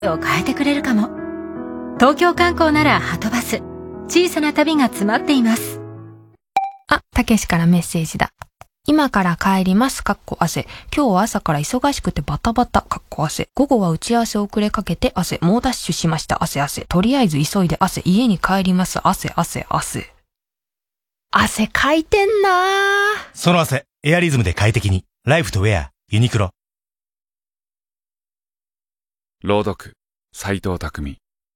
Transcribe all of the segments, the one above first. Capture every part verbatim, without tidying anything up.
を変えてくれるかも。東京観光ならはとバス。小さな旅が詰まっています。 あ、たけしからメッセージだ。今から帰ります。かっこ汗。今日は朝から忙しくてバタバタ。かっこ汗。午後は打ち合わせ遅れかけて汗。猛ダッシュしました。汗汗。とりあえず急いで汗。家に帰ります。汗汗汗。汗かいてんなー。 その汗、エアリズムで快適に。ライフとウェア、ユニクロ。 朗読、斉藤匠。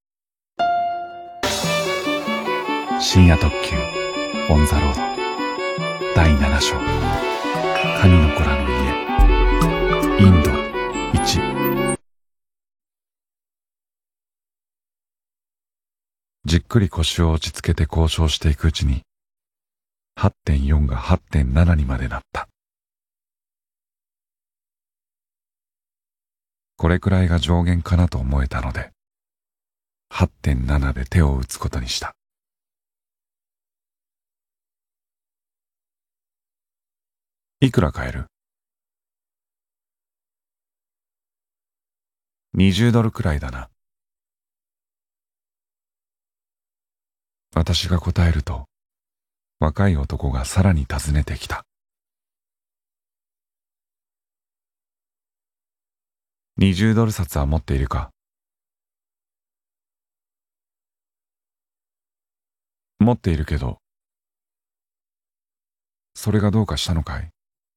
深夜特急オンザロードだいなな章、神の子らの家、インドいち。じっくり腰を落ち着けて交渉していくうちに はってんよん が はってんなな にまでなった。これくらいが上限かなと思えたので はってんなな で手を打つことにした。いくら買える？にじゅうドルくらいだな。私が答えると、若い男がさらに尋ねてきた。にじゅうドル札は持っているか？持っているけど、それがどうかしたのかい？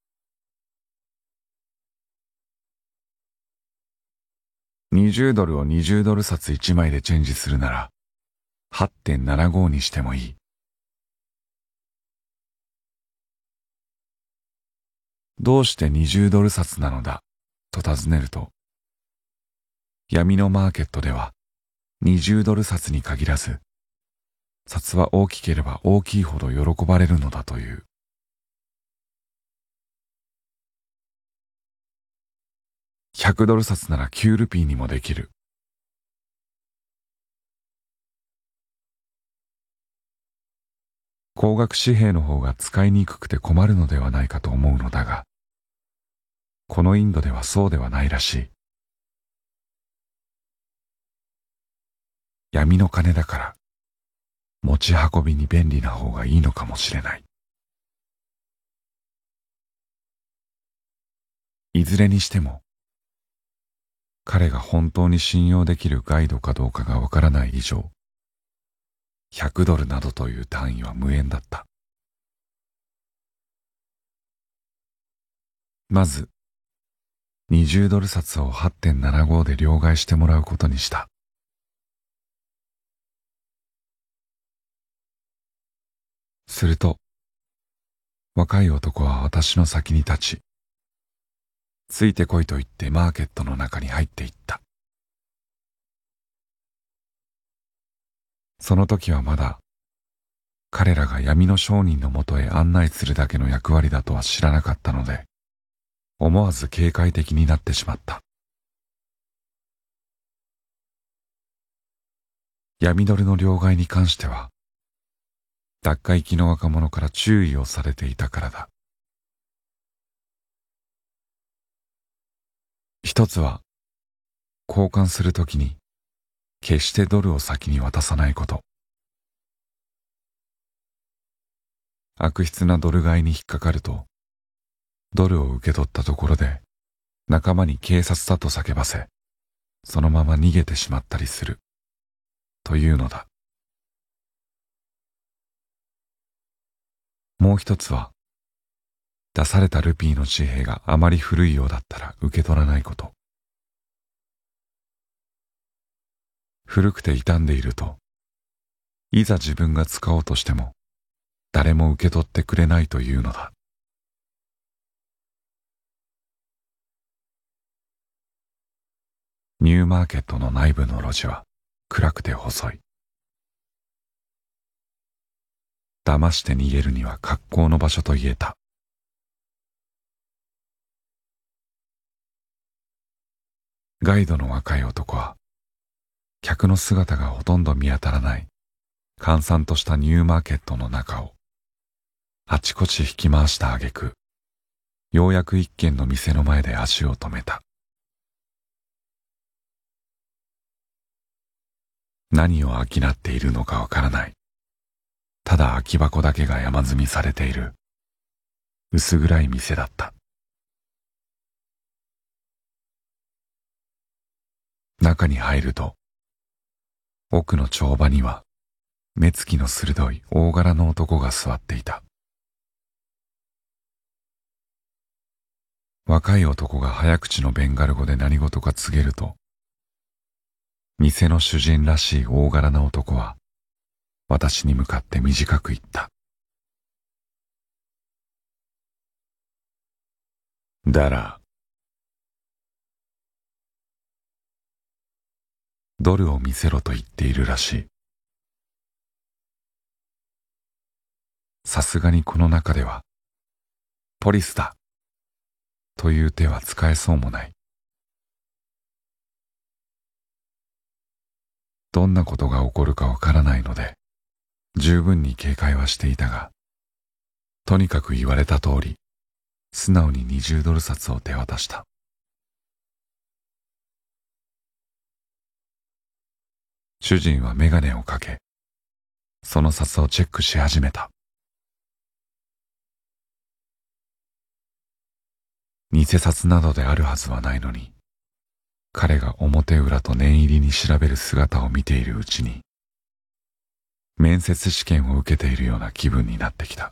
にじゅうドルをにじゅうドル札いちまいでチェンジするなら はってんななご にしてもいい。どうしてにじゅうドル札なのだと尋ねると、闇のマーケットではにじゅうドル札に限らず、札は大きければ大きいほど喜ばれるのだという。ひゃくドル札ならきゅうルピーにもできる。高額紙幣の方が使いにくくて困るのではないかと思うのだが、このインドではそうではないらしい。闇の金だから持ち運びに便利な方がいいのかもしれない。いずれにしても彼が本当に信用できるガイドかどうかがわからない以上、ひゃくドルなどという単位は無縁だった。まず、にじゅうドル札を はってんななご で両替してもらうことにした。すると、若い男は私の先に立ち、ついてこいと言ってマーケットの中に入っていった。その時はまだ彼らが闇の商人のもとへ案内するだけの役割だとは知らなかったので、思わず警戒的になってしまった。闇ドルの両替に関しては脱会期の若者から注意をされていたからだ。一つは、交換するときに決してドルを先に渡さないこと。悪質なドル買いに引っかかると、ドルを受け取ったところで仲間に警察だと叫ばせ、そのまま逃げてしまったりするというのだ。もう一つは、出されたルピーの紙幣があまり古いようだったら受け取らないこと。古くて傷んでいると、いざ自分が使おうとしても誰も受け取ってくれないというのだ。ニューマーケットの内部の路地は暗くて細い。騙して逃げるには格好の場所と言えた。ガイドの若い男は、客の姿がほとんど見当たらない閑散としたニューマーケットの中をあちこち引き回した挙句、ようやく一軒の店の前で足を止めた。 何を商っているのかわからない。ただ空き箱だけが山積みされている薄暗い店だった。中に入ると、奥の帳場には目つきの鋭い大柄の男が座っていた。若い男が早口のベンガル語で何事か告げると、店の主人らしい大柄な男は私に向かって短く言った。だら、ドルを見せろと言っているらしい。さすがにこの中では、ポリスだという手は使えそうもない。どんなことが起こるかわからないので、十分に警戒はしていたが、とにかく言われた通り、素直ににじゅうドル札を手渡した。主人はメガネをかけ、その札をチェックし始めた。偽札などであるはずはないのに、彼が表裏と念入りに調べる姿を見ているうちに、面接試験を受けているような気分になってきた。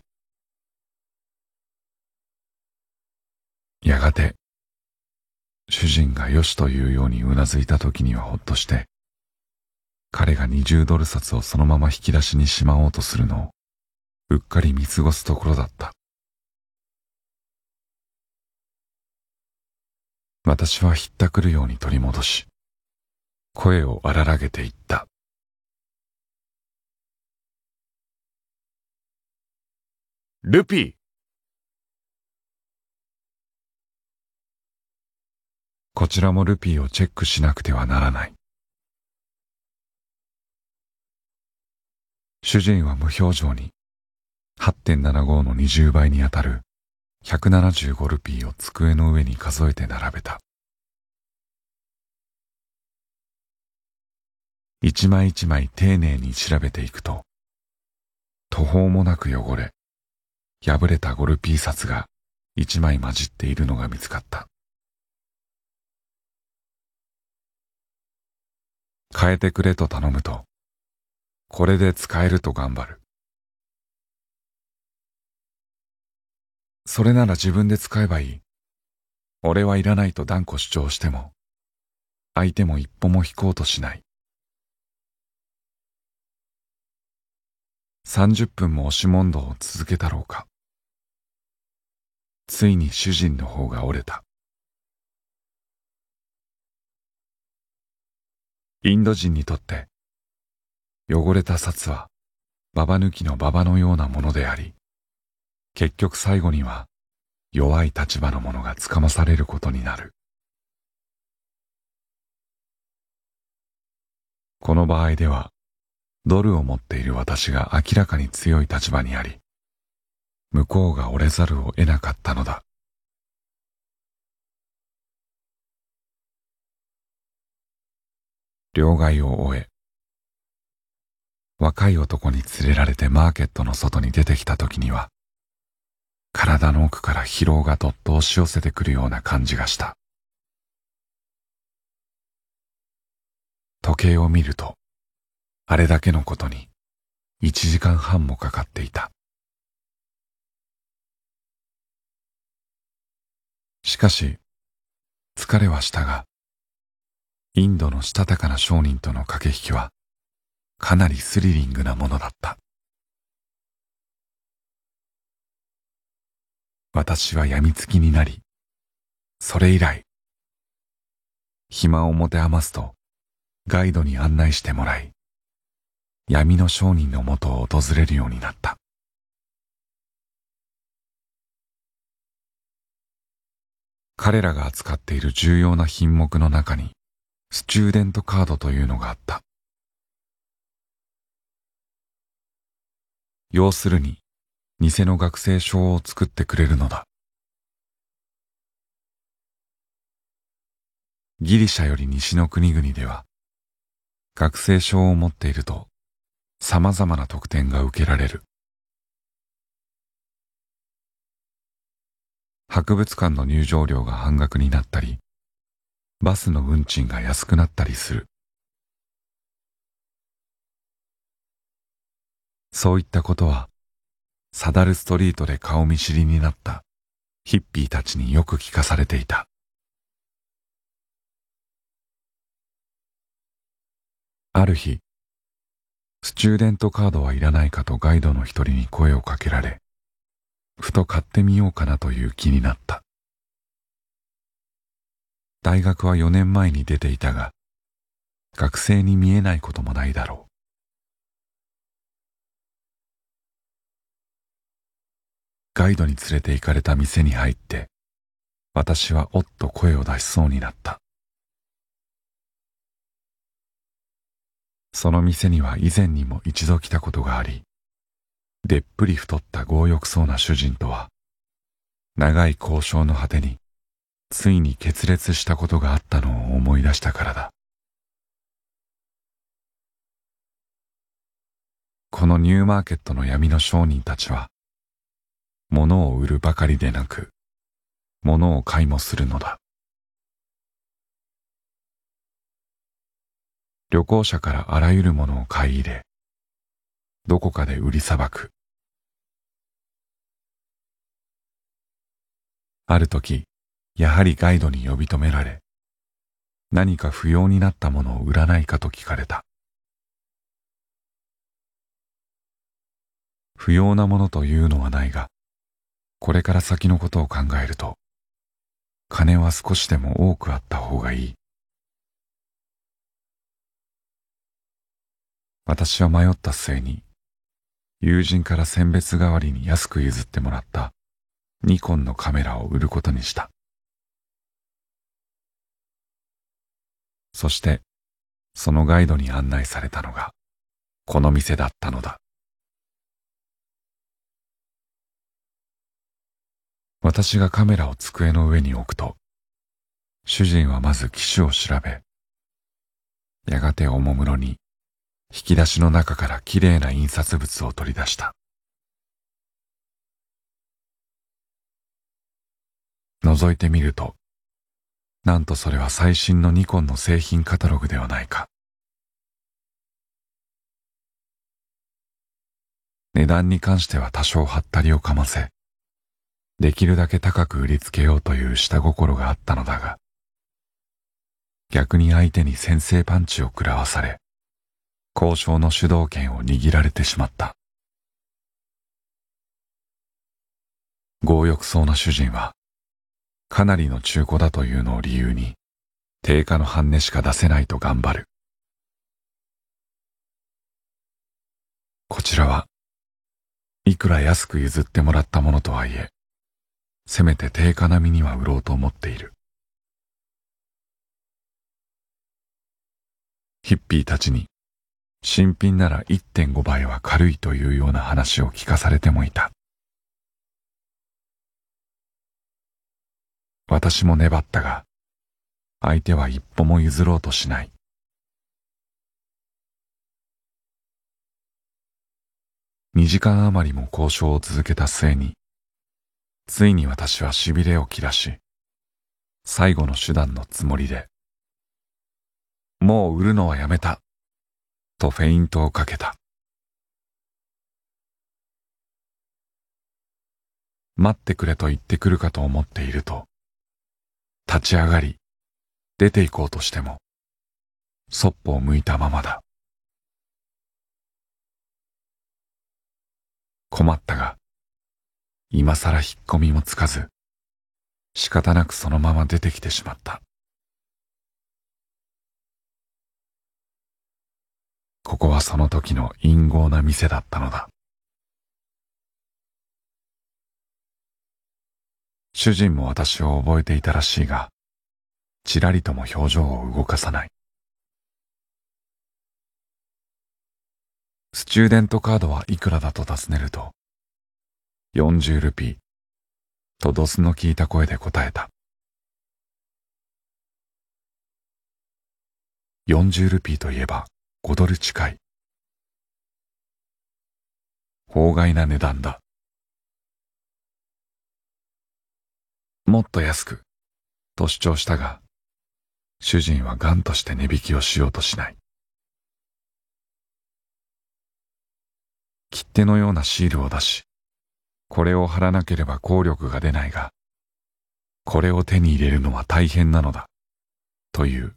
やがて、主人がよしというようにうなずいた時にはほっとして、彼がにじゅうドル札をそのまま引き出しにしまおうとするのを、うっかり見過ごすところだった。私はひったくるように取り戻し、声を荒らげて言った。ルピー。こちらもルピーをチェックしなくてはならない。主人は無表情に はちてんななご のにじゅうばいにあたるひゃくななじゅうごルピーを机の上に数えて並べた。一枚一枚丁寧に調べていくと、途方もなく汚れ、破れたごルピー札が一枚混じっているのが見つかった。変えてくれと頼むと、これで使えると頑張る。それなら自分で使えばいい。俺はいらないと断固主張しても、相手も一歩も引こうとしない。さんじゅっぷんも押し問答を続けたろうか。ついに主人の方が折れた。インド人にとって、汚れた札はババ抜きのババのようなものであり、結局最後には弱い立場の者がつかまされることになる。この場合では、ドルを持っている私が明らかに強い立場にあり、向こうが折れざるを得なかったのだ。両替を終え、若い男に連れられてマーケットの外に出てきた時には、体の奥から疲労がどっと押し寄せてくるような感じがした。時計を見ると、あれだけのことにいちじかんはんもかかっていた。しかし、疲れはしたが、インドのしたたかな商人との駆け引きは、かなりスリリングなものだった。私は病みつきになり、それ以来、暇を持て余すと、ガイドに案内してもらい、闇の商人のもとを訪れるようになった。彼らが扱っている重要な品目の中に、スチューデントカードというのがあった。要するに、偽の学生証を作ってくれるのだ。ギリシャより西の国々では、 学生証を持っていると様々な特典が受けられる。博物館の入場料が半額になったり、バスの運賃が安くなったりする。そういったことは、サダルストリートで顔見知りになったヒッピーたちによく聞かされていた。ある日、スチューデントカードはいらないかとガイドの一人に声をかけられ、ふと買ってみようかなという気になった。大学はよねんまえに出ていたが、学生に見えないこともないだろう。ガイドに連れて行かれた店に入って、私はおっと声を出しそうになった。その店には以前にも一度来たことがあり、でっぷり太った強欲そうな主人とは、長い交渉の果てに、ついに決裂したことがあったのを思い出したからだ。このニューマーケットの闇の商人たちは、物を売るばかりでなく、物を買いもするのだ。旅行者からあらゆるものを買い入れ、どこかで売りさばく。ある時、やはりガイドに呼び止められ、何か不要になったものを売らないかと聞かれた。不要なものというのはないが、これから先のことを考えると、金は少しでも多くあった方がいい。私は迷った末に、友人から選別代わりに安く譲ってもらったニコンのカメラを売ることにした。そして、そのガイドに案内されたのが、この店だったのだ。私がカメラを机の上に置くと、主人はまず機種を調べ、やがておもむろに、引き出しの中からきれいな印刷物を取り出した。覗いてみると、なんとそれは最新のニコンの製品カタログではないか。値段に関しては多少はったりをかませ、できるだけ高く売りつけようという下心があったのだが、逆に相手に先制パンチを食らわされ、交渉の主導権を握られてしまった。強欲そうな主人は、かなりの中古だというのを理由に、定価の半値しか出せないと頑張る。こちらは、いくら安く譲ってもらったものとはいえ、せめて定価並みには売ろうと思っている。ヒッピーたちに、新品なら いってんご 倍は軽いというような話を聞かされてもいた。私も粘ったが、相手は一歩も譲ろうとしない。二時間余りも交渉を続けた末に、ついに私は痺れを切らし、最後の手段のつもりで、もう売るのはやめた。とフェイントをかけた。待ってくれと言ってくるかと思っていると、立ち上がり、出て行こうとしても、そっぽを向いたままだ。困ったが、今さら引っ込みもつかず、仕方なくそのまま出てきてしまった。ここはその時の陰豪な店だったのだ。主人も私を覚えていたらしいが、ちらりとも表情を動かさない。スチューデントカードはいくらだと尋ねると、よんじゅうルピー、とドスの効いた声で答えた。よんじゅうルピーといえば、 ごドル近い。法外な値段だ。もっと安く、と主張したが、主人は頑として値引きをしようとしない。切手のようなシールを出し、これを貼らなければ効力が出ないが、これを手に入れるのは大変なのだ、という。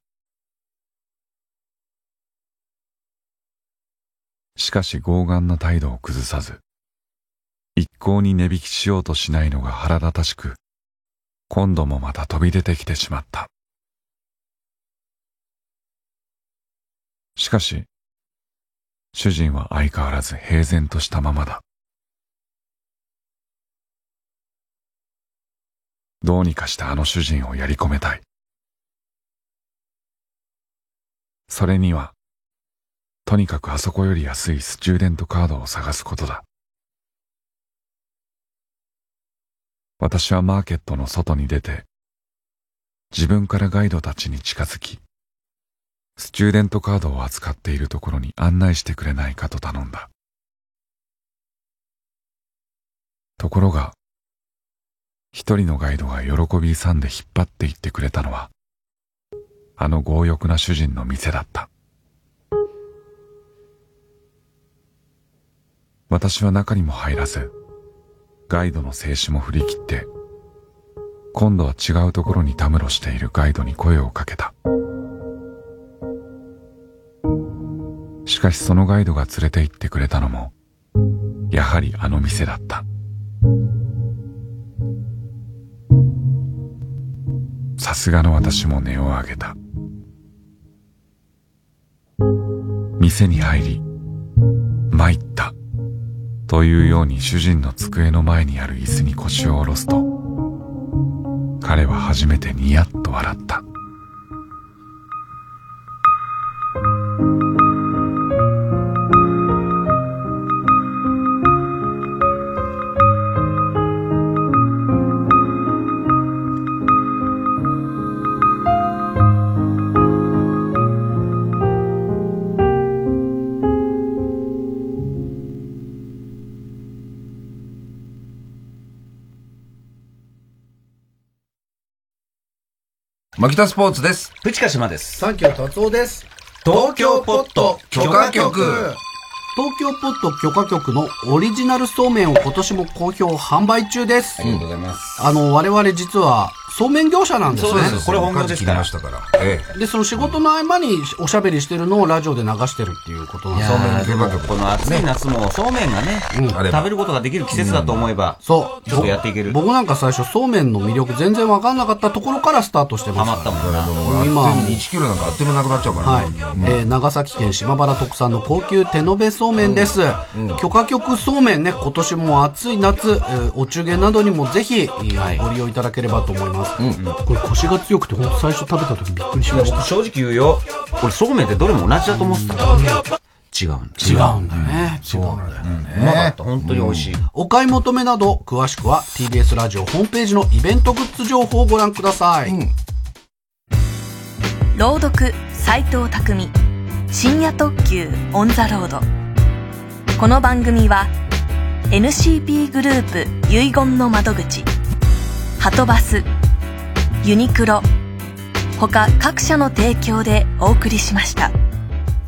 しかし傲岸な態度を崩さず、一向に値引きしようとしないのが腹立たしく、今度もまた飛び出てきてしまった。しかし、主人は相変わらず平然としたままだ。どうにかしてあの主人をやり込めたい。それには、とにかくあそこより安いスチューデントカードを探すことだ。私はマーケットの外に出て、自分からガイドたちに近づき、スチューデントカードを扱っているところに案内してくれないかと頼んだ。ところが、一人のガイドが喜び勇んで引っ張って行ってくれたのは、あの強欲な主人の店だった。私は中にも入らず、ガイドの静止も振り切って、今度は違うところにたむろしているガイドに声をかけた。しかしそのガイドが連れて行ってくれたのも、やはりあの店だった。さすがの私も音を上げた。店に入り、参った。というように主人の机の前にある椅子に腰を下ろすと、彼は初めてニヤッと笑った。 牧田スポーツです。 藤川島です。 三京達夫です。 東京ポット許可局。 東京ポット許可局のオリジナルそうめんを今年も好評販売中です。 ありがとうございます。 あの、我々実はそうめん業者なんですね。 そうです。これ本業ですから。 ええ、で、その仕事の合間におしゃべりしてるのをラジオで流してるっていうことなんです。 そうめん許可局。この暑い夏もそうめんがね、うん、食べることができる季節だと思えば、うん、そう。ちょっとやっていける。 僕なんか最初そうめんの魅力全然わかんなかったところからスタートしてます。 ハマったもんな。 今いちキロなんかあっという間なくなっちゃうからね。 はい。うん、えー、長崎県島原特産の高級手延べそうめんです。うんうん、許可局そうめんね、今年も暑い夏、えー、お中元などにもぜひ、はい、ご利用いただければと思います。うんうん、これ腰が強くて本当最初食べた時びっくりしました。 正直言うよ、これそうめんってどれも同じだと思ってたから、うん、違うんだ違うんだね。 違うんだよね。うまかった。本当に美味しい、うん。 お買い求めなど詳しくは ティービーエス ラジオホームページのイベントグッズ情報をご覧ください。うん、 朗読斉藤匠、深夜特急オンザロード。この番組は エヌシーピー グループ遺言の窓口、はとバス、ユニクロ他各社の提供でお送りしました。